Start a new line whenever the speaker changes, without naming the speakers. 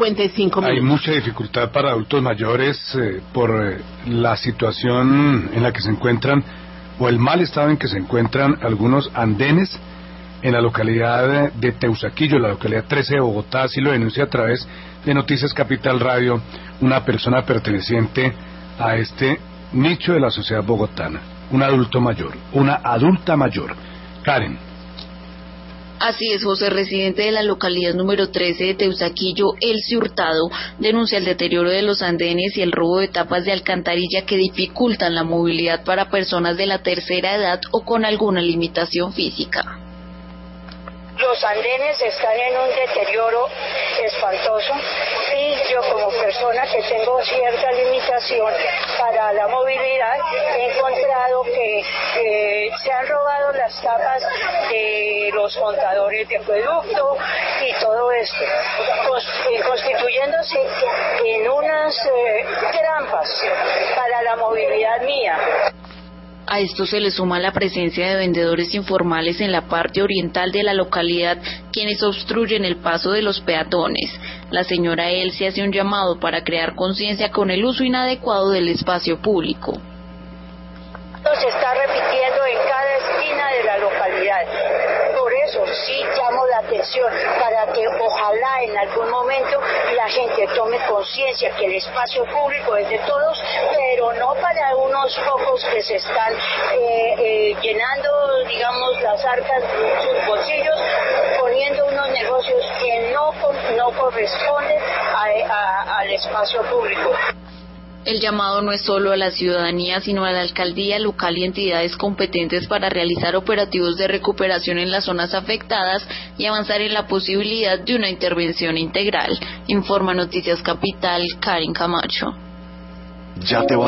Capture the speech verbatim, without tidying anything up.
cincuenta y cinco minutos.
Hay mucha dificultad para adultos mayores eh, por eh, la situación en la que se encuentran, o el mal estado en que se encuentran algunos andenes en la localidad de Teusaquillo, la localidad trece de Bogotá. Así lo denuncia a través de Noticias Capital Radio una persona perteneciente a este nicho de la sociedad bogotana, un adulto mayor, una adulta mayor. Karen.
Así es, José, residente de la localidad número trece de Teusaquillo, Elcio Hurtado, denuncia el deterioro de los andenes y el robo de tapas de alcantarilla que dificultan la movilidad para personas de la tercera edad o con alguna limitación física.
Los andenes están en un deterioro espantoso y yo como persona que tengo cierta limitación para la movilidad he encontrado que eh, se han robado las tapas de los montadores de acueducto y todo esto, constituyéndose en unas eh, trampas para la movilidad mía.
A esto se le suma la presencia de vendedores informales en la parte oriental de la localidad, quienes obstruyen el paso de los peatones. La señora Elsie hace un llamado para crear conciencia con el uso inadecuado del espacio público.
Se está repitiendo en cada esquina de la localidad. Por eso sí llamo la atención para que ojalá en algún momento la gente tome conciencia que el espacio público es de todos, pero no para unos pocos que se están eh, eh, llenando, digamos, las arcas de sus bolsillos, poniendo unos negocios que no, no corresponden a, a, al espacio público.
El llamado no es solo a la ciudadanía, sino a la alcaldía local y entidades competentes para realizar operativos de recuperación en las zonas afectadas y avanzar en la posibilidad de una intervención integral. Informa Noticias Capital, Karen Camacho.
Ya te va